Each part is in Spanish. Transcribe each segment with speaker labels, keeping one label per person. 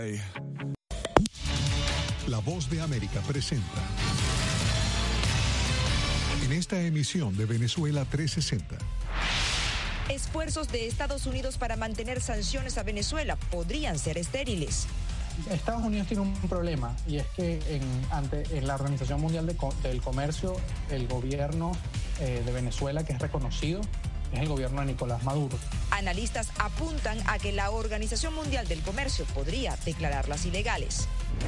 Speaker 1: La Voz de América presenta en esta emisión de Venezuela 360.
Speaker 2: Esfuerzos de Estados Unidos para mantener sanciones a Venezuela podrían ser estériles.
Speaker 3: Estados Unidos tiene un problema, y es que en la Organización Mundial del Comercio, el gobierno de Venezuela, que es reconocido, es el gobierno de Nicolás Maduro.
Speaker 2: Analistas apuntan a que la Organización Mundial del Comercio podría declararlas ilegales.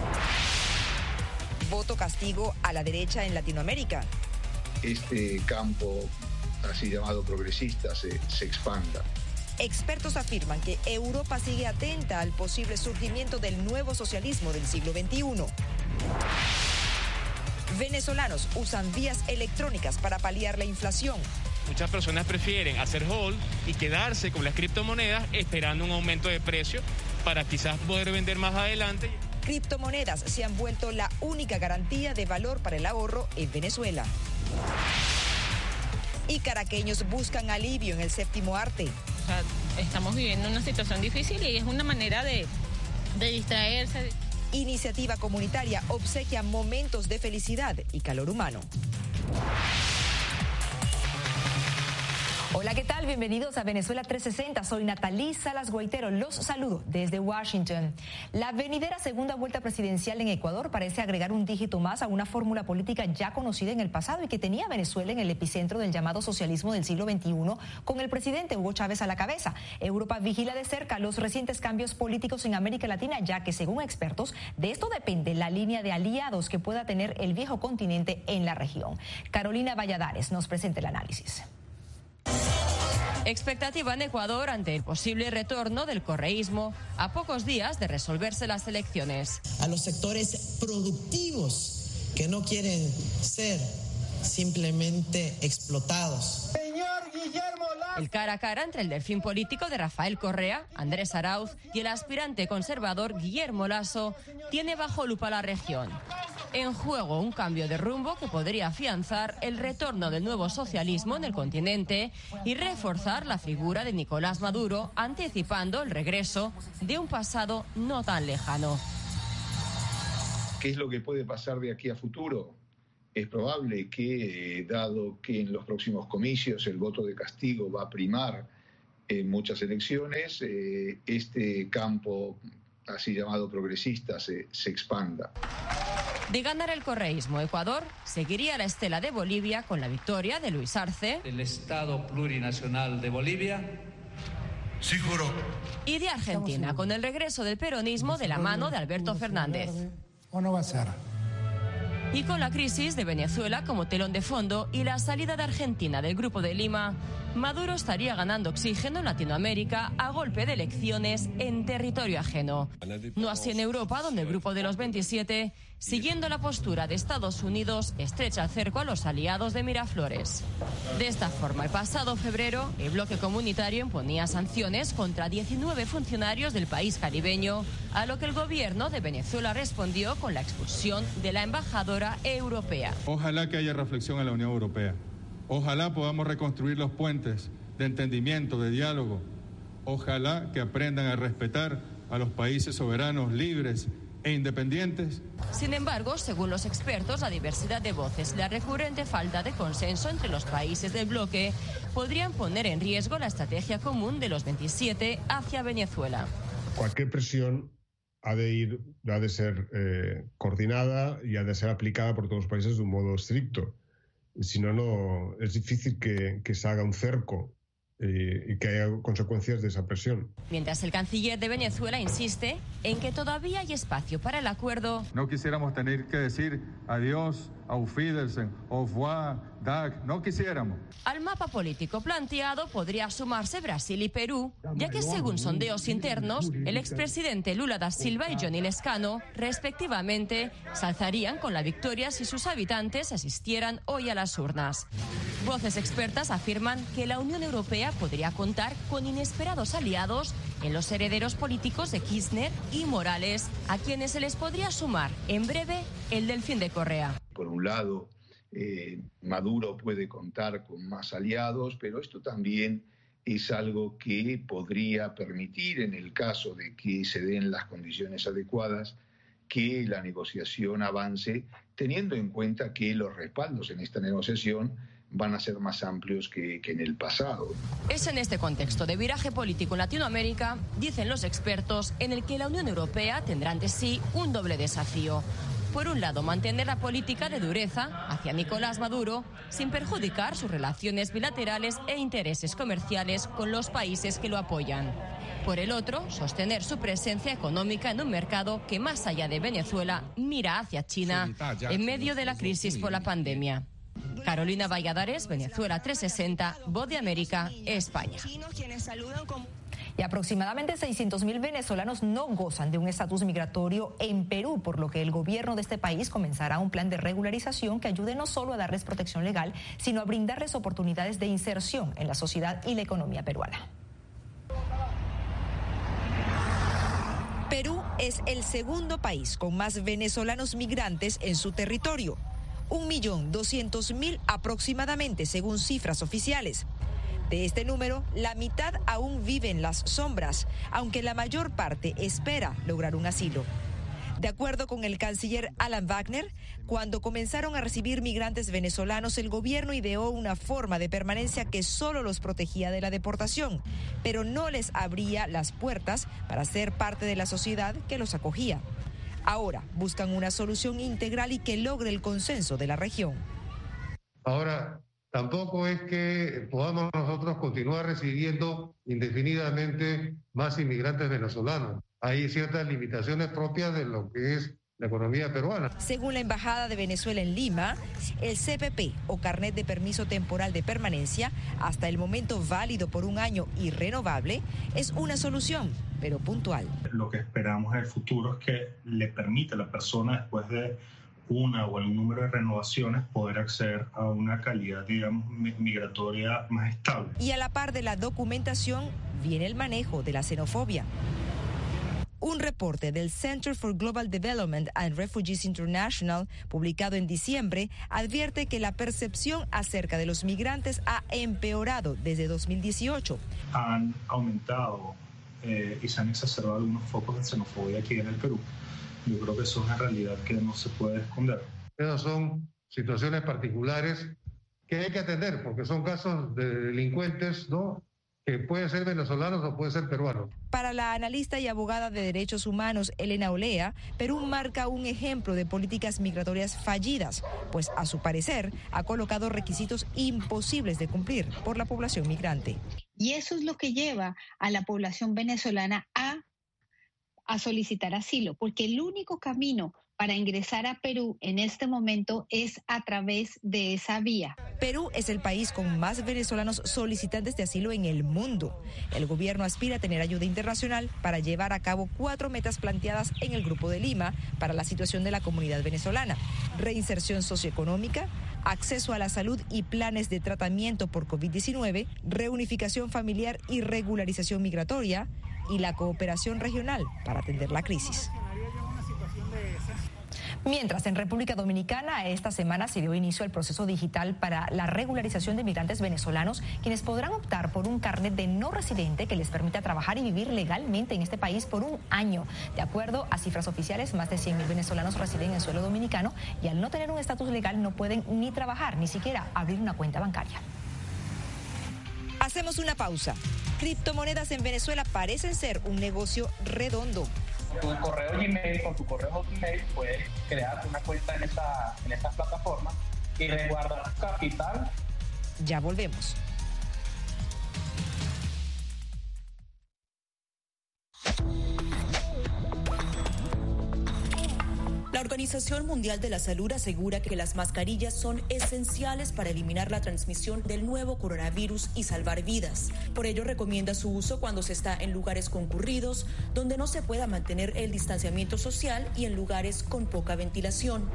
Speaker 2: Voto castigo a la derecha en Latinoamérica.
Speaker 4: Este campo, así llamado progresista, se expanda.
Speaker 2: Expertos afirman que Europa sigue atenta al posible surgimiento del nuevo socialismo del siglo XXI. Venezolanos usan vías electrónicas para paliar la inflación.
Speaker 5: Muchas personas prefieren hacer hold y quedarse con las criptomonedas esperando un aumento de precio para quizás poder vender más adelante.
Speaker 2: Criptomonedas se han vuelto la única garantía de valor para el ahorro en Venezuela. Y caraqueños buscan alivio en el séptimo arte.
Speaker 6: O sea, estamos viviendo una situación difícil y es una manera de distraerse.
Speaker 2: Iniciativa comunitaria obsequia momentos de felicidad y calor humano. Hola, ¿qué tal? Bienvenidos a Venezuela 360. Soy Natalí Salas Guaitero. Los saludo desde Washington. La venidera segunda vuelta presidencial en Ecuador parece agregar un dígito más a una fórmula política ya conocida en el pasado y que tenía a Venezuela en el epicentro del llamado socialismo del siglo XXI, con el presidente Hugo Chávez a la cabeza. Europa vigila de cerca los recientes cambios políticos en América Latina, ya que, según expertos, de esto depende la línea de aliados que pueda tener el viejo continente en la región. Carolina Valladares nos presenta el análisis.
Speaker 7: Expectativa en Ecuador ante el posible retorno del correísmo a pocos días de resolverse las elecciones.
Speaker 8: A los sectores productivos que no quieren ser simplemente explotados.
Speaker 7: El cara a cara entre el delfín político de Rafael Correa, Andrés Arauz, y el aspirante conservador Guillermo Lasso tiene bajo lupa la región. En juego un cambio de rumbo que podría afianzar el retorno del nuevo socialismo en el continente y reforzar la figura de Nicolás Maduro, anticipando el regreso de un pasado no tan lejano.
Speaker 4: ¿Qué es lo que puede pasar de aquí a futuro? Es probable que, dado que en los próximos comicios el voto de castigo va a primar en muchas elecciones, este campo, así llamado progresista, se expanda.
Speaker 7: De ganar el correísmo, Ecuador seguiría la estela de Bolivia con la victoria de Luis Arce.
Speaker 9: El Estado Plurinacional de Bolivia.
Speaker 10: Sí, juro.
Speaker 7: Y de Argentina con el regreso del peronismo de la mano de Alberto Fernández.
Speaker 10: ¿O no va a ser?
Speaker 7: Y con la crisis de Venezuela como telón de fondo y la salida de Argentina del Grupo de Lima, Maduro estaría ganando oxígeno en Latinoamérica a golpe de elecciones en territorio ajeno. No así en Europa, donde el Grupo de los 27, siguiendo la postura de Estados Unidos, estrecha el cerco a los aliados de Miraflores. De esta forma, el pasado febrero, el bloque comunitario imponía sanciones contra 19 funcionarios del país caribeño, a lo que el gobierno de Venezuela respondió con la expulsión de la embajadora europea.
Speaker 11: Ojalá que haya reflexión en la Unión Europea. Ojalá podamos reconstruir los puentes de entendimiento, de diálogo. Ojalá que aprendan a respetar a los países soberanos, libres e independientes.
Speaker 7: Sin embargo, según los expertos, la diversidad de voces y la recurrente falta de consenso entre los países del bloque podrían poner en riesgo la estrategia común de los 27 hacia Venezuela.
Speaker 12: Cualquier presión ha de ser coordinada y ha de ser aplicada por todos los países de un modo estricto. Si no, es difícil que se haga un cerco y que haya consecuencias de esa presión.
Speaker 7: Mientras el canciller de Venezuela insiste en que todavía hay espacio para el acuerdo.
Speaker 11: No quisiéramos tener que decir adiós, auf Wiedersehen, au revoir, Dag, no quisiéramos.
Speaker 7: Al mapa político planteado podría sumarse Brasil y Perú, ya que según sondeos internos, el expresidente Lula da Silva y Johnny Lescano, respectivamente, se alzarían con la victoria si sus habitantes asistieran hoy a las urnas. Voces expertas afirman que la Unión Europea podría contar con inesperados aliados en los herederos políticos de Kirchner y Morales, a quienes se les podría sumar en breve el delfín de Correa.
Speaker 4: Por un lado, Maduro puede contar con más aliados, pero esto también es algo que podría permitir, en el caso de que se den las condiciones adecuadas, que la negociación avance, teniendo en cuenta que los respaldos en esta negociación van a ser más amplios que en el pasado.
Speaker 7: Es en este contexto de viraje político en Latinoamérica, dicen los expertos, en el que la Unión Europea tendrá ante sí un doble desafío. Por un lado, mantener la política de dureza hacia Nicolás Maduro, sin perjudicar sus relaciones bilaterales e intereses comerciales con los países que lo apoyan. Por el otro, sostener su presencia económica en un mercado que, más allá de Venezuela, mira hacia China en medio de la crisis por la pandemia. Carolina Valladares, Venezuela 360, Voz de América, España.
Speaker 2: Y aproximadamente 600.000 venezolanos no gozan de un estatus migratorio en Perú, por lo que el gobierno de este país comenzará un plan de regularización que ayude no solo a darles protección legal, sino a brindarles oportunidades de inserción en la sociedad y la economía peruana.
Speaker 13: Perú es el segundo país con más venezolanos migrantes en su territorio. 1.200.000 aproximadamente, según cifras oficiales. De este número, la mitad aún vive en las sombras, aunque la mayor parte espera lograr un asilo. De acuerdo con el canciller Alan Wagner, cuando comenzaron a recibir migrantes venezolanos, el gobierno ideó una forma de permanencia que solo los protegía de la deportación, pero no les abría las puertas para ser parte de la sociedad que los acogía. Ahora buscan una solución integral y que logre el consenso de la región.
Speaker 14: Ahora, tampoco es que podamos nosotros continuar recibiendo indefinidamente más inmigrantes venezolanos. Hay ciertas limitaciones propias de lo que es la economía peruana.
Speaker 13: Según la Embajada de Venezuela en Lima, el CPP o Carnet de Permiso Temporal de Permanencia, hasta el momento válido por un año y renovable, es una solución, pero puntual.
Speaker 15: Lo que esperamos en el futuro es que le permita a la persona, después de una o algún número de renovaciones, poder acceder a una calidad, digamos, migratoria más estable.
Speaker 13: Y a la par de la documentación viene el manejo de la xenofobia. Un reporte del Center for Global Development and Refugees International, publicado en diciembre, advierte que la percepción acerca de los migrantes ha empeorado desde 2018.
Speaker 15: Han aumentado y se han exacerbado algunos focos de xenofobia aquí en el Perú. Yo creo que eso es una realidad que no se puede esconder.
Speaker 14: Esas son situaciones particulares que hay que atender, porque son casos de delincuentes, ¿no?, que pueden ser venezolanos o pueden ser peruanos.
Speaker 13: Para la analista y abogada de derechos humanos Elena Olea, Perú marca un ejemplo de políticas migratorias fallidas, pues a su parecer ha colocado requisitos imposibles de cumplir por la población migrante.
Speaker 16: Y eso es lo que lleva a la población venezolana a solicitar asilo, porque el único camino para ingresar a Perú en este momento es a través de esa vía.
Speaker 13: Perú es el país con más venezolanos solicitantes de asilo en el mundo. El gobierno aspira a tener ayuda internacional para llevar a cabo 4 metas planteadas en el Grupo de Lima para la situación de la comunidad venezolana: reinserción socioeconómica, acceso a la salud y planes de tratamiento por COVID-19, reunificación familiar y regularización migratoria, y la cooperación regional para atender la crisis.
Speaker 2: Mientras, en República Dominicana, esta semana se dio inicio al proceso digital para la regularización de migrantes venezolanos, quienes podrán optar por un carnet de no residente que les permita trabajar y vivir legalmente en este país por un año. De acuerdo a cifras oficiales, más de 100.000 venezolanos residen en suelo dominicano y al no tener un estatus legal no pueden ni trabajar, ni siquiera abrir una cuenta bancaria.
Speaker 13: Hacemos una pausa. Criptomonedas en Venezuela parecen ser un negocio redondo.
Speaker 3: Tu correo Gmail, con tu correo Hotmail, puedes crear una cuenta en esta plataforma y resguardar capital.
Speaker 13: Ya volvemos.
Speaker 17: La Organización Mundial de la Salud asegura que las mascarillas son esenciales para eliminar la transmisión del nuevo coronavirus y salvar vidas. Por ello, recomienda su uso cuando se está en lugares concurridos, donde no se pueda mantener el distanciamiento social y en lugares con poca ventilación.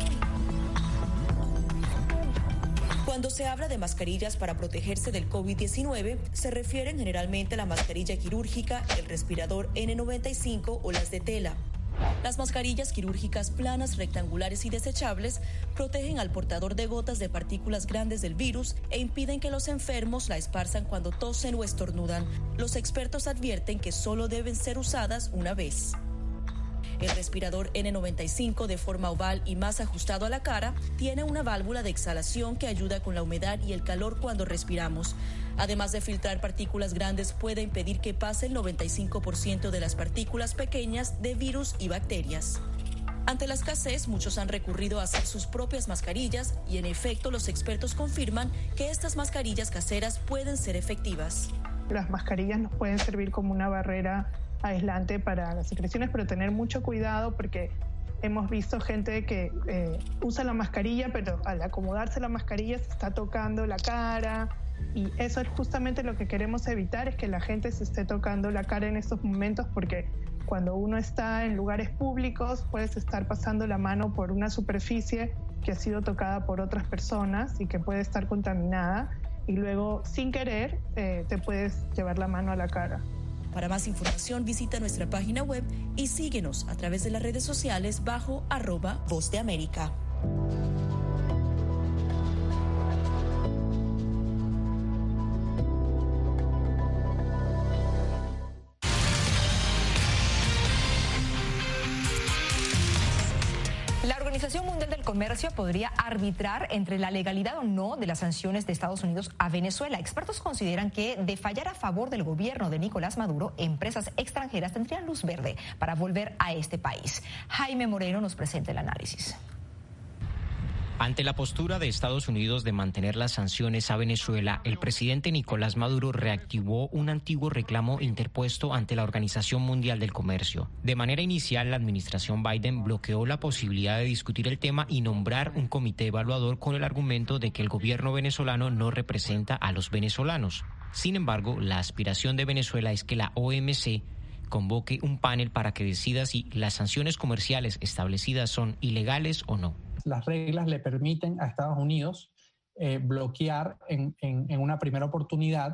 Speaker 17: Cuando se habla de mascarillas para protegerse del COVID-19, se refieren generalmente a la mascarilla quirúrgica, el respirador N95 o las de tela. Las mascarillas quirúrgicas planas, rectangulares y desechables protegen al portador de gotas de partículas grandes del virus e impiden que los enfermos la esparzan cuando tosen o estornudan. Los expertos advierten que solo deben ser usadas una vez. El respirador N95, de forma oval y más ajustado a la cara, tiene una válvula de exhalación que ayuda con la humedad y el calor cuando respiramos. Además de filtrar partículas grandes, puede impedir que pase el 95% de las partículas pequeñas de virus y bacterias. Ante la escasez, muchos han recurrido a hacer sus propias mascarillas y, en efecto, los expertos confirman que estas mascarillas caseras pueden ser efectivas.
Speaker 18: Las mascarillas nos pueden servir como una barrera aislante para las secreciones, pero tener mucho cuidado porque hemos visto gente que usa la mascarilla, pero al acomodarse la mascarilla se está tocando la cara, y eso es justamente lo que queremos evitar, es que la gente se esté tocando la cara en estos momentos, porque cuando uno está en lugares públicos puedes estar pasando la mano por una superficie que ha sido tocada por otras personas y que puede estar contaminada, y luego sin querer te puedes llevar la mano a la cara.
Speaker 17: Para más información, visita nuestra página web y síguenos a través de las redes sociales bajo @Voz de América.
Speaker 2: La Organización Mundial del Comercio podría arbitrar entre la legalidad o no de las sanciones de Estados Unidos a Venezuela. Expertos consideran que, de fallar a favor del gobierno de Nicolás Maduro, empresas extranjeras tendrían luz verde para volver a este país. Jaime Moreno nos presenta el análisis.
Speaker 19: Ante la postura de Estados Unidos de mantener las sanciones a Venezuela, el presidente Nicolás Maduro reactivó un antiguo reclamo interpuesto ante la Organización Mundial del Comercio. De manera inicial, la administración Biden bloqueó la posibilidad de discutir el tema y nombrar un comité evaluador con el argumento de que el gobierno venezolano no representa a los venezolanos. Sin embargo, la aspiración de Venezuela es que la OMC convoque un panel para que decida si las sanciones comerciales establecidas son ilegales o no.
Speaker 3: Las reglas le permiten a Estados Unidos bloquear en una primera oportunidad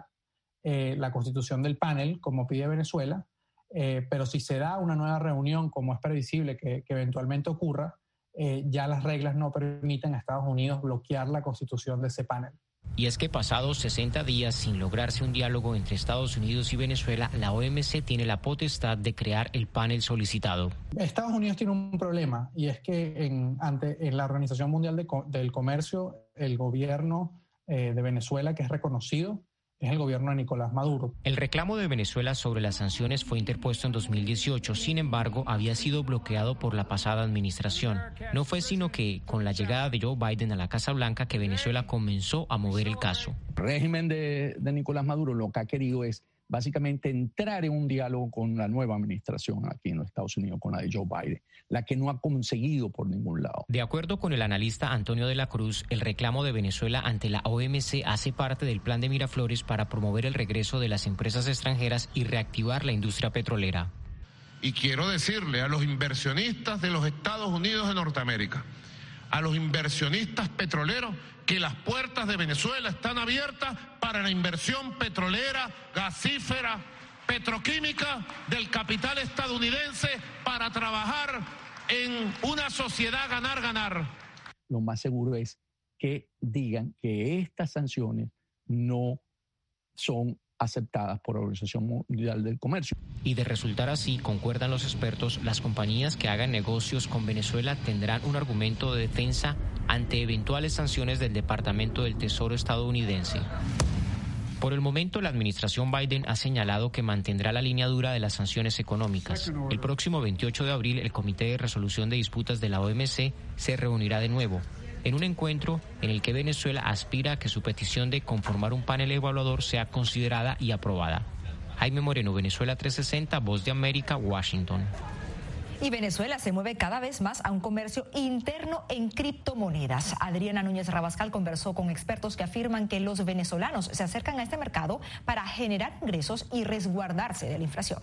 Speaker 3: la constitución del panel, como pide Venezuela, pero si se da una nueva reunión, como es previsible que eventualmente ocurra, ya las reglas no permiten a Estados Unidos bloquear la constitución de ese panel.
Speaker 19: Y es que pasados 60 días sin lograrse un diálogo entre Estados Unidos y Venezuela, la OMC tiene la potestad de crear el panel solicitado.
Speaker 3: Estados Unidos tiene un problema, y es que en la Organización Mundial del Comercio, el gobierno de Venezuela, que es reconocido, es el gobierno de Nicolás Maduro.
Speaker 19: El reclamo de Venezuela sobre las sanciones fue interpuesto en 2018, sin embargo, había sido bloqueado por la pasada administración. No fue sino que, con la llegada de Joe Biden a la Casa Blanca, que Venezuela comenzó a mover el caso.
Speaker 20: El régimen de Nicolás Maduro lo que ha querido es básicamente entrar en un diálogo con la nueva administración aquí en los Estados Unidos, con la de Joe Biden, la que no ha conseguido por ningún lado.
Speaker 19: De acuerdo con el analista Antonio de la Cruz, el reclamo de Venezuela ante la OMC hace parte del plan de Miraflores para promover el regreso de las empresas extranjeras y reactivar la industria petrolera.
Speaker 21: Y quiero decirle a los inversionistas de los Estados Unidos de Norteamérica, a los inversionistas petroleros, que las puertas de Venezuela están abiertas para la inversión petrolera, gasífera, petroquímica del capital estadounidense para trabajar en una sociedad ganar-ganar.
Speaker 20: Lo más seguro es que digan que estas sanciones no son aceptadas por la Organización Mundial del Comercio.
Speaker 19: Y de resultar así, concuerdan los expertos, las compañías que hagan negocios con Venezuela tendrán un argumento de defensa ante eventuales sanciones del Departamento del Tesoro estadounidense. Por el momento, la administración Biden ha señalado que mantendrá la línea dura de las sanciones económicas. El próximo 28 de abril, el Comité de Resolución de Disputas de la OMC se reunirá de nuevo, en un encuentro en el que Venezuela aspira a que su petición de conformar un panel evaluador sea considerada y aprobada. Jaime Moreno, Venezuela 360, Voz de América, Washington.
Speaker 2: Y Venezuela se mueve cada vez más a un comercio interno en criptomonedas. Adriana Núñez Rabascal conversó con expertos que afirman que los venezolanos se acercan a este mercado para generar ingresos y resguardarse de la inflación.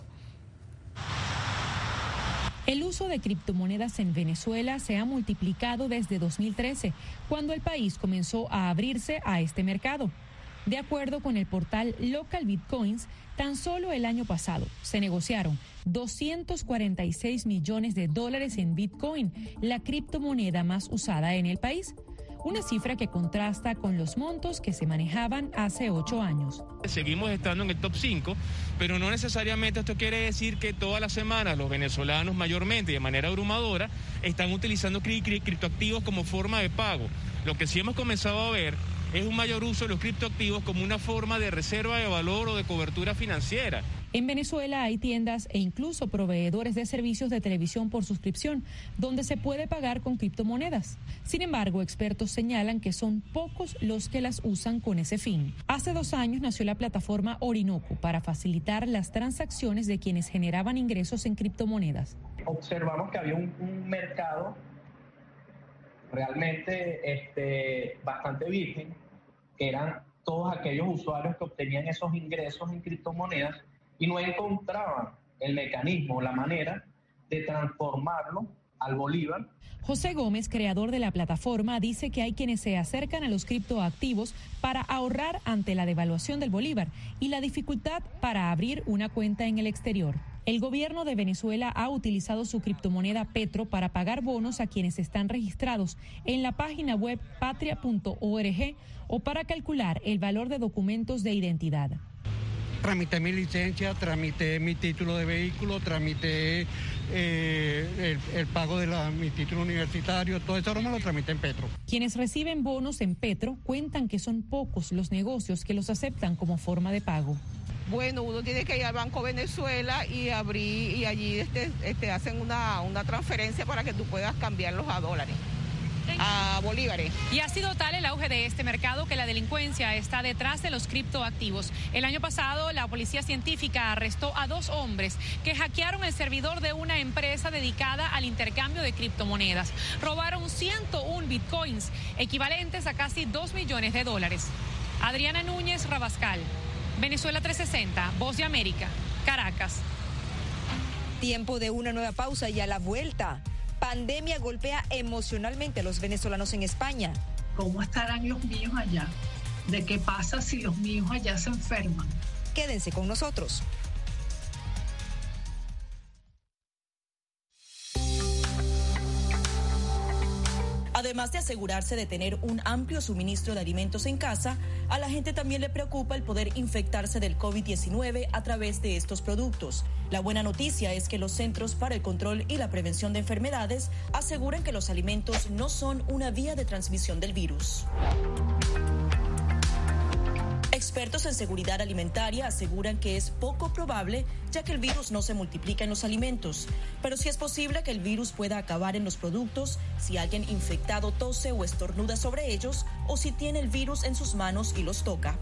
Speaker 22: El uso de criptomonedas en Venezuela se ha multiplicado desde 2013, cuando el país comenzó a abrirse a este mercado. De acuerdo con el portal Local Bitcoins, tan solo el año pasado se negociaron $246 millones en Bitcoin, la criptomoneda más usada en el país. Una cifra que contrasta con los montos que se manejaban hace 8 años.
Speaker 1: Seguimos estando en el top 5, pero no necesariamente esto quiere decir que todas las semanas los venezolanos mayormente y de manera abrumadora están utilizando criptoactivos como forma de pago. Lo que sí hemos comenzado a ver es un mayor uso de los criptoactivos como una forma de reserva de valor o de cobertura financiera.
Speaker 22: En Venezuela hay tiendas e incluso proveedores de servicios de televisión por suscripción, donde se puede pagar con criptomonedas. Sin embargo, expertos señalan que son pocos los que las usan con ese fin. Hace 2 años nació la plataforma Orinoco para facilitar las transacciones de quienes generaban ingresos en criptomonedas.
Speaker 5: Observamos que había un mercado realmente bastante virgen, que eran todos aquellos usuarios que obtenían esos ingresos en criptomonedas y no encontraban el mecanismo, la manera de transformarlo al bolívar.
Speaker 22: José Gómez, creador de la plataforma, dice que hay quienes se acercan a los criptoactivos para ahorrar ante la devaluación del bolívar y la dificultad para abrir una cuenta en el exterior. El gobierno de Venezuela ha utilizado su criptomoneda Petro para pagar bonos a quienes están registrados en la página web patria.org o para calcular el valor de documentos de identidad.
Speaker 23: Tramité mi licencia, tramité mi título de vehículo, tramité el pago de mi título universitario, todo eso ahora me lo tramité en Petro.
Speaker 22: Quienes reciben bonos en Petro cuentan que son pocos los negocios que los aceptan como forma de pago.
Speaker 24: Bueno, uno tiene que ir al Banco Venezuela y abrir, y allí hacen una transferencia para que tú puedas cambiarlos a dólares, a bolívares.
Speaker 25: Y ha sido tal el auge de este mercado que la delincuencia está detrás de los criptoactivos. El año pasado, la policía científica arrestó a 2 hombres que hackearon el servidor de una empresa dedicada al intercambio de criptomonedas. Robaron 101 bitcoins, equivalentes a casi $2 millones. Adriana Núñez Rabascal, Venezuela 360, Voz de América, Caracas.
Speaker 13: Tiempo de una nueva pausa y a la vuelta. Pandemia golpea emocionalmente a los venezolanos en España.
Speaker 26: ¿Cómo estarán los míos allá? ¿De qué pasa si los míos allá se enferman?
Speaker 13: Quédense con nosotros.
Speaker 17: Además de asegurarse de tener un amplio suministro de alimentos en casa, a la gente también le preocupa el poder infectarse del COVID-19 a través de estos productos. La buena noticia es que los Centros para el Control y la Prevención de Enfermedades aseguran que los alimentos no son una vía de transmisión del virus. Expertos en seguridad alimentaria aseguran que es poco probable, ya que el virus no se multiplica en los alimentos, pero sí es posible que el virus pueda acabar en los productos si alguien infectado tose o estornuda sobre ellos o si tiene el virus en sus manos y los toca.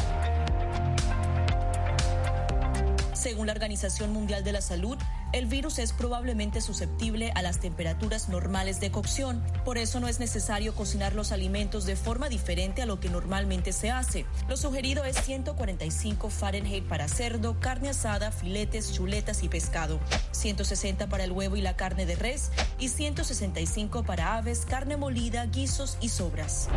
Speaker 17: Según la Organización Mundial de la Salud, el virus es probablemente susceptible a las temperaturas normales de cocción. Por eso no es necesario cocinar los alimentos de forma diferente a lo que normalmente se hace. Lo sugerido es 145 Fahrenheit para cerdo, carne asada, filetes, chuletas y pescado, 160 para el huevo y la carne de res y 165 para aves, carne molida, guisos y sobras.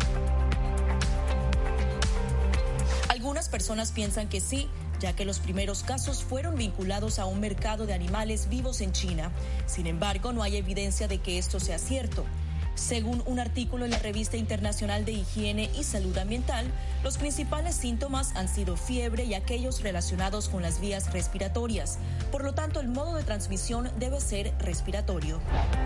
Speaker 17: Algunas personas piensan que sí, ya que los primeros casos fueron vinculados a un mercado de animales vivos en China. Sin embargo, no hay evidencia de que esto sea cierto. Según un artículo en la Revista Internacional de Higiene y Salud Ambiental, los principales síntomas han sido fiebre y aquellos relacionados con las vías respiratorias. Por lo tanto, el modo de transmisión debe ser respiratorio.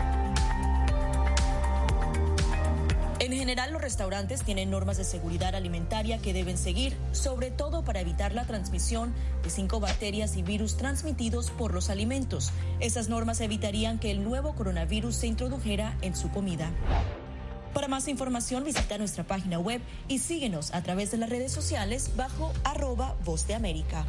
Speaker 17: En general, los restaurantes tienen normas de seguridad alimentaria que deben seguir, sobre todo para evitar la transmisión de 5 bacterias y virus transmitidos por los alimentos. Esas normas evitarían que el nuevo coronavirus se introdujera en su comida. Para más información, visita nuestra página web y síguenos a través de las redes sociales bajo @Voz de América.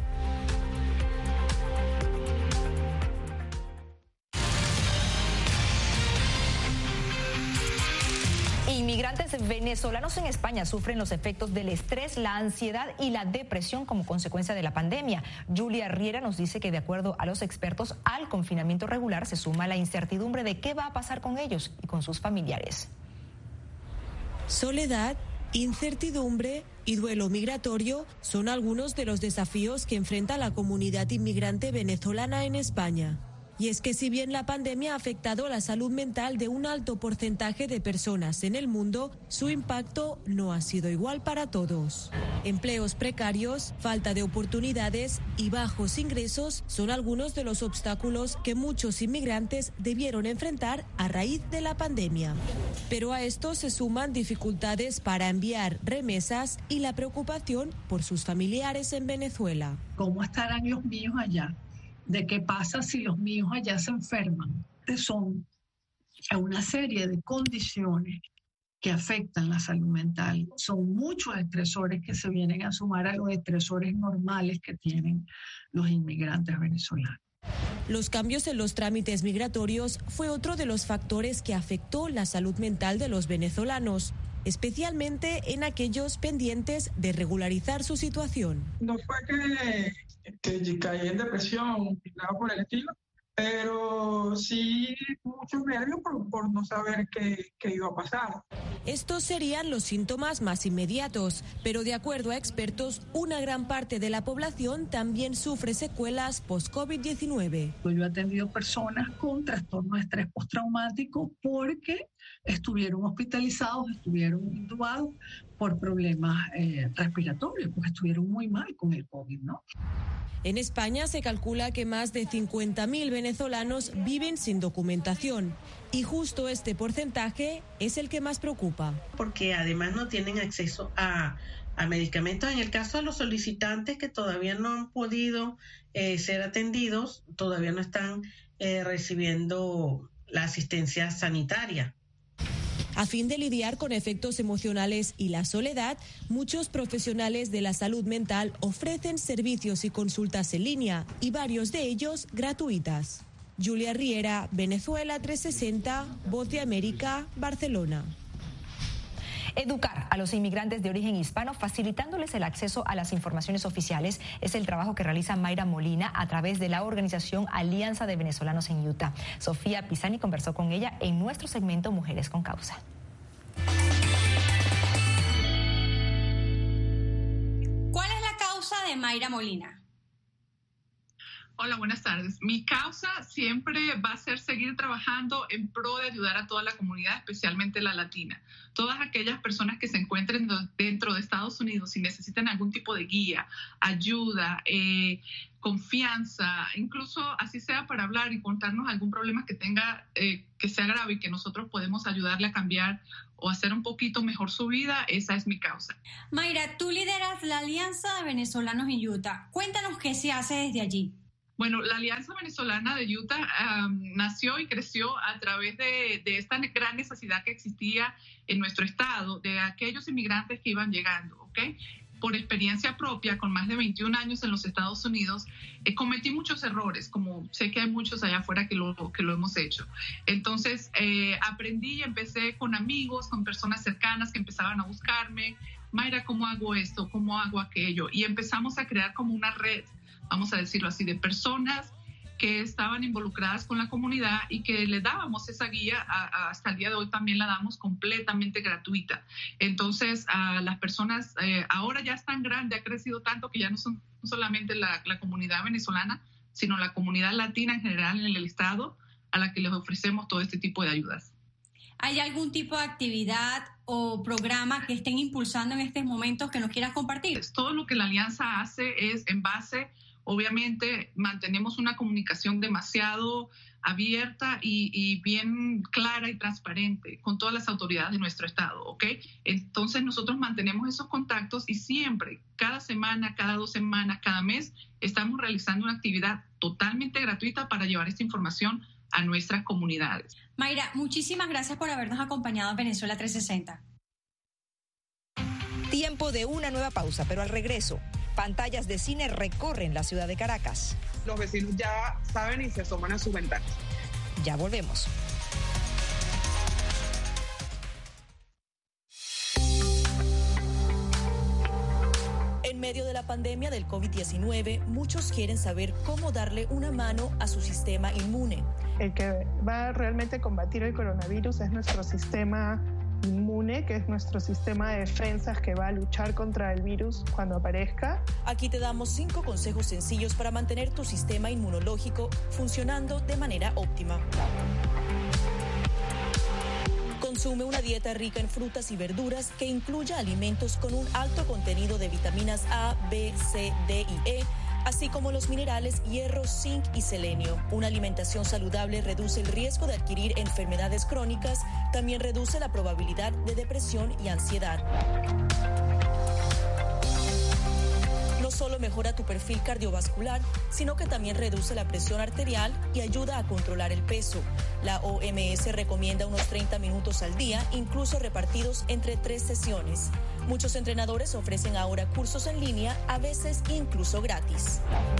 Speaker 2: Inmigrantes venezolanos en España sufren los efectos del estrés, la ansiedad y la depresión como consecuencia de la pandemia. Julia Riera nos dice que de acuerdo a los expertos, al confinamiento regular se suma la incertidumbre de qué va a pasar con ellos y con sus familiares.
Speaker 27: Soledad,
Speaker 6: Incertidumbre y duelo migratorio son algunos de los desafíos que enfrenta la comunidad inmigrante venezolana en España. Y es que si bien la pandemia ha afectado la salud mental de un alto porcentaje de personas en el mundo, su impacto no ha sido igual para todos. Empleos precarios, falta de oportunidades y bajos ingresos son algunos de los obstáculos que muchos inmigrantes debieron enfrentar a raíz de la pandemia. Pero a esto se suman dificultades para enviar remesas y la preocupación por sus familiares en Venezuela.
Speaker 26: ¿Cómo estarán los míos allá? ¿De qué pasa si los míos allá se enferman? Son una serie de condiciones que afectan la salud mental. Son muchos estresores que se vienen a sumar a los estresores normales que tienen los inmigrantes venezolanos.
Speaker 6: Los cambios en los trámites migratorios fue otro de los factores que afectó la salud mental de los venezolanos, especialmente en aquellos pendientes de regularizar su situación.
Speaker 8: No fue que caí en depresión, nada por el estilo, pero sí muchos nervios por no saber qué iba a pasar.
Speaker 6: Estos serían los síntomas más inmediatos, pero de acuerdo a expertos, una gran parte de la población también sufre secuelas post-COVID-19.
Speaker 26: Yo he atendido personas con trastorno de estrés postraumático porque estuvieron hospitalizados, estuvieron intubados por problemas respiratorios, porque estuvieron muy mal con el COVID, ¿no?
Speaker 6: En España se calcula que más de 50.000 venezolanos viven sin documentación y justo este porcentaje es el que más preocupa.
Speaker 9: Porque además no tienen acceso a medicamentos. En el caso de los solicitantes que todavía no han podido ser atendidos, todavía no están recibiendo la asistencia sanitaria.
Speaker 6: A fin de lidiar con efectos emocionales y la soledad, muchos profesionales de la salud mental ofrecen servicios y consultas en línea y varios de ellos gratuitas. Julia Riera, Venezuela 360, Voz de América, Barcelona.
Speaker 2: Educar a los inmigrantes de origen hispano, facilitándoles el acceso a las informaciones oficiales, es el trabajo que realiza Mayra Molina a través de la organización Alianza de Venezolanos en Utah. Sofía Pisani conversó con ella en nuestro segmento Mujeres con Causa.
Speaker 10: ¿Cuál es la causa de Mayra Molina?
Speaker 11: Hola, buenas tardes. Mi causa siempre va a ser seguir trabajando en pro de ayudar a toda la comunidad, especialmente la latina. Todas aquellas personas que se encuentren dentro de Estados Unidos y necesitan algún tipo de guía, ayuda, confianza, incluso así sea para hablar y contarnos algún problema que tenga, que sea grave y que nosotros podemos ayudarle a cambiar o hacer un poquito mejor su vida, esa es mi causa.
Speaker 10: Mayra, tú lideras la Alianza de Venezolanos en Utah. Cuéntanos qué se hace desde allí.
Speaker 11: Bueno, la Alianza Venezolana de Utah nació y creció a través de esta gran necesidad que existía en nuestro estado, de aquellos inmigrantes que iban llegando, ¿ok? Por experiencia propia, con más de 21 años en los Estados Unidos, cometí muchos errores, como sé que hay muchos allá afuera que lo hemos hecho. Entonces, aprendí y empecé con amigos, con personas cercanas que empezaban a buscarme. Mayra, ¿cómo hago esto? ¿Cómo hago aquello? Y empezamos a crear como una red, vamos a decirlo así, de personas que estaban involucradas con la comunidad y que le dábamos esa guía, hasta el día de hoy también la damos completamente gratuita. Entonces, a las personas ahora ya están grandes, ha crecido tanto que ya no son solamente la comunidad venezolana, sino la comunidad latina en general en el estado, a la que les ofrecemos todo este tipo de ayudas.
Speaker 10: ¿Hay algún tipo de actividad o programa que estén impulsando en estos momentos que nos quieras compartir?
Speaker 11: Todo lo que la Alianza hace es en base, obviamente, mantenemos una comunicación demasiado abierta y bien clara y transparente con todas las autoridades de nuestro estado, ¿ok? Entonces nosotros mantenemos esos contactos y siempre, cada semana, cada 2 semanas, cada mes, estamos realizando una actividad totalmente gratuita para llevar esta información a nuestras comunidades.
Speaker 10: Mayra, muchísimas gracias por habernos acompañado en Venezuela 360.
Speaker 13: Tiempo de una nueva pausa, pero al regreso, pantallas de cine recorren la ciudad de Caracas.
Speaker 12: Los vecinos ya saben y se asoman a sus ventanas.
Speaker 13: Ya volvemos.
Speaker 17: En medio de la pandemia del COVID-19, muchos quieren saber cómo darle una mano a su sistema inmune.
Speaker 18: El que va a realmente combatir el coronavirus es nuestro sistema inmune, que es nuestro sistema de defensas que va a luchar contra el virus cuando aparezca.
Speaker 17: Aquí te damos 5 consejos sencillos para mantener tu sistema inmunológico funcionando de manera óptima. Consume una dieta rica en frutas y verduras que incluya alimentos con un alto contenido de vitaminas A, B, C, D y E, así como los minerales hierro, zinc y selenio. Una alimentación saludable reduce el riesgo de adquirir enfermedades crónicas, también reduce la probabilidad de depresión y ansiedad. No solo mejora tu perfil cardiovascular, sino que también reduce la presión arterial y ayuda a controlar el peso. La OMS recomienda unos 30 minutos al día, incluso repartidos entre 3 sesiones. Muchos entrenadores ofrecen ahora cursos en línea, a veces incluso gratis.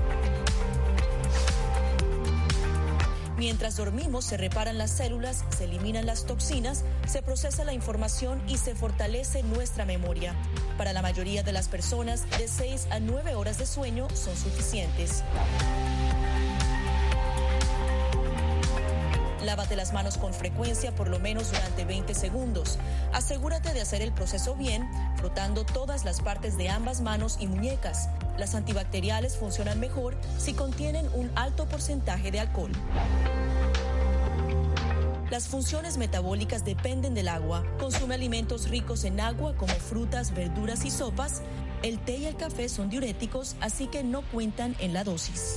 Speaker 17: Mientras dormimos, se reparan las células, se eliminan las toxinas, se procesa la información y se fortalece nuestra memoria. Para la mayoría de las personas, de 6 a 9 horas de sueño son suficientes. Lávate las manos con frecuencia, por lo menos durante 20 segundos. Asegúrate de hacer el proceso bien, frotando todas las partes de ambas manos y muñecas. Las antibacteriales funcionan mejor si contienen un alto porcentaje de alcohol. Las funciones metabólicas dependen del agua. Consume alimentos ricos en agua como frutas, verduras y sopas. El té y el café son diuréticos, así que no cuentan en la dosis.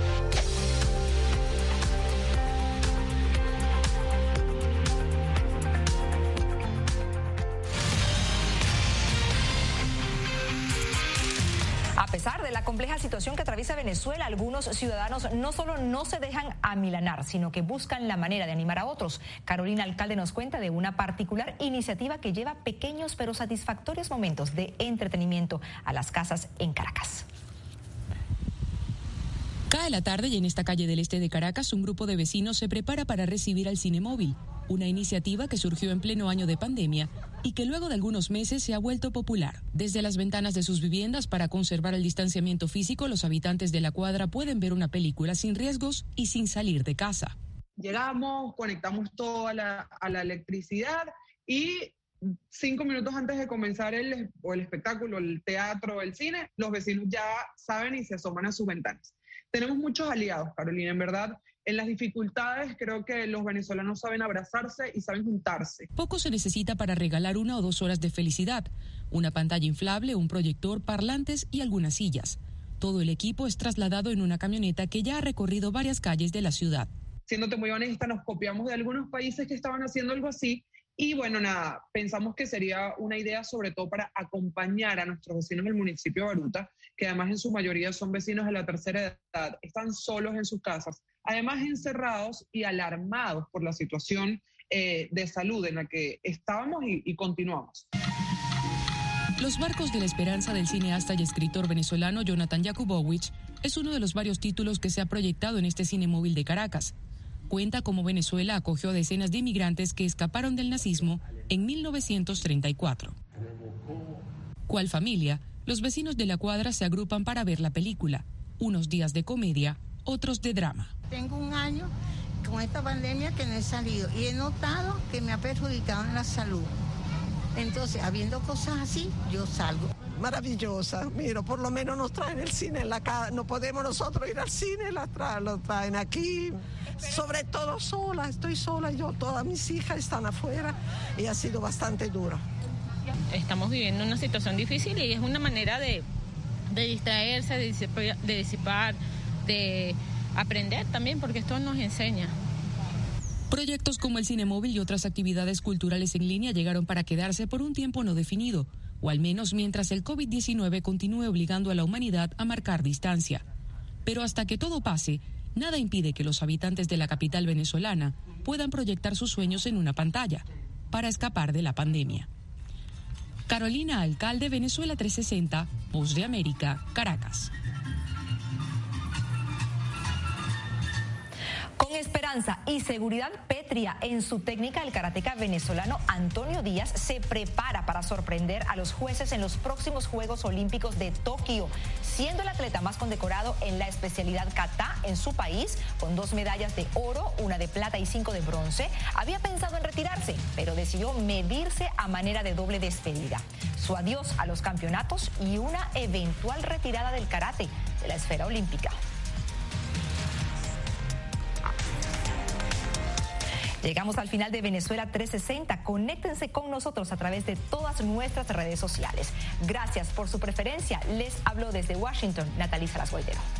Speaker 2: A pesar de la compleja situación que atraviesa Venezuela, algunos ciudadanos no solo no se dejan amilanar, sino que buscan la manera de animar a otros. Carolina Alcalde nos cuenta de una particular iniciativa que lleva pequeños pero satisfactorios momentos de entretenimiento a las casas en Caracas.
Speaker 3: Cae la tarde y en esta calle del este de Caracas un grupo de vecinos se prepara para recibir al Cinemóvil, una iniciativa que surgió en pleno año de pandemia y que luego de algunos meses se ha vuelto popular. Desde las ventanas de sus viviendas, para conservar el distanciamiento físico, los habitantes de la cuadra pueden ver una película sin riesgos y sin salir de casa.
Speaker 12: Llegamos, conectamos todo a la electricidad y 5 minutos antes de comenzar el espectáculo, el teatro, el cine, los vecinos ya saben y se asoman a sus ventanas. Tenemos muchos aliados, Carolina, en verdad. En las dificultades creo que los venezolanos saben abrazarse y saben juntarse.
Speaker 3: Poco se necesita para regalar 1 o 2 horas de felicidad. Una pantalla inflable, un proyector, parlantes y algunas sillas. Todo el equipo es trasladado en una camioneta que ya ha recorrido varias calles de la ciudad.
Speaker 12: Siéndote muy honesta, nos copiamos de algunos países que estaban haciendo algo así. Y bueno, nada, pensamos que sería una idea sobre todo para acompañar a nuestros vecinos del municipio de Baruta, que además en su mayoría son vecinos de la tercera edad, están solos en sus casas, además encerrados y alarmados por la situación de salud en la que estábamos y continuamos.
Speaker 3: Los barcos de la esperanza del cineasta y escritor venezolano Jonathan Jakubowicz es uno de los varios títulos que se ha proyectado en este Cinemóvil de Caracas. Cuenta cómo Venezuela acogió a decenas de inmigrantes que escaparon del nazismo en 1934. Cual familia, los vecinos de la cuadra se agrupan para ver la película. Unos días de comedia, otros de drama.
Speaker 4: Tengo un año con esta pandemia que no he salido y he notado que me ha perjudicado en la salud. Entonces, habiendo cosas así, yo salgo.
Speaker 7: Maravillosa, mira, por lo menos nos traen el cine en la casa, no podemos nosotros ir al cine, lo traen aquí, sobre todo estoy sola, todas mis hijas están afuera y ha sido bastante duro.
Speaker 14: Estamos viviendo una situación difícil y es una manera de distraerse, de disipar, de aprender también, porque esto nos enseña.
Speaker 3: Proyectos como el Cinemóvil y otras actividades culturales en línea llegaron para quedarse por un tiempo no definido, o al menos mientras el COVID-19 continúe obligando a la humanidad a marcar distancia. Pero hasta que todo pase, nada impide que los habitantes de la capital venezolana puedan proyectar sus sueños en una pantalla para escapar de la pandemia. Carolina Alcalde, Venezuela 360, Voz de América, Caracas.
Speaker 2: Con esperanza y seguridad pétrea en su técnica, el karateca venezolano Antonio Díaz se prepara para sorprender a los jueces en los próximos Juegos Olímpicos de Tokio, siendo el atleta más condecorado en la especialidad kata en su país, con 2 medallas de oro, 1 de plata y 5 de bronce. Había pensado en retirarse, pero decidió medirse a manera de doble despedida. Su adiós a los campeonatos y una eventual retirada del karate de la esfera olímpica. Llegamos al final de Venezuela 360. Conéctense con nosotros a través de todas nuestras redes sociales. Gracias por su preferencia. Les habló desde Washington Natalie Salas Guaitero.